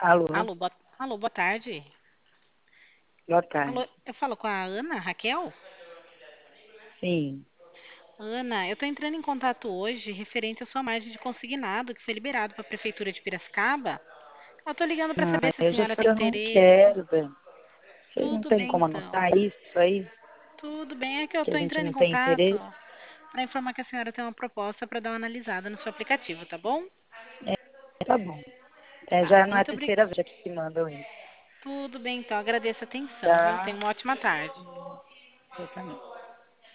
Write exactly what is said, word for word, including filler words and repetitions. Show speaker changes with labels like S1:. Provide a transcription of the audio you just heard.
S1: Alô,
S2: Alô, boa, alô, boa tarde.
S1: boa
S2: Alô,
S1: tarde.
S2: eu falo com a Ana, Raquel?
S1: Sim.
S2: Ana, eu estou entrando em contato hoje referente à sua margem de consignado que foi liberado para a Prefeitura de Piracicaba. Eu estou ligando para
S1: Ah,
S2: saber se a
S1: eu já
S2: senhora
S1: falei,
S2: tem
S1: eu não
S2: interesse.
S1: quero, Dani. Vocês não
S2: Tudo
S1: têm
S2: bem,
S1: como
S2: então.
S1: anotar isso aí?
S2: Tudo bem, é que eu
S1: Que a
S2: estou
S1: gente
S2: entrando em
S1: não tem
S2: contato
S1: interesse?
S2: para informar que a senhora tem uma proposta para dar uma analisada no seu aplicativo, tá bom?
S1: Tá bom. É,
S2: Tá,
S1: já não é a
S2: muito obrigada.
S1: terceira vez que mandam isso,
S2: Tudo bem, então. Agradeço a atenção, viu? Tenha
S1: tá?
S2: uma ótima tarde.
S1: Hum, Você também.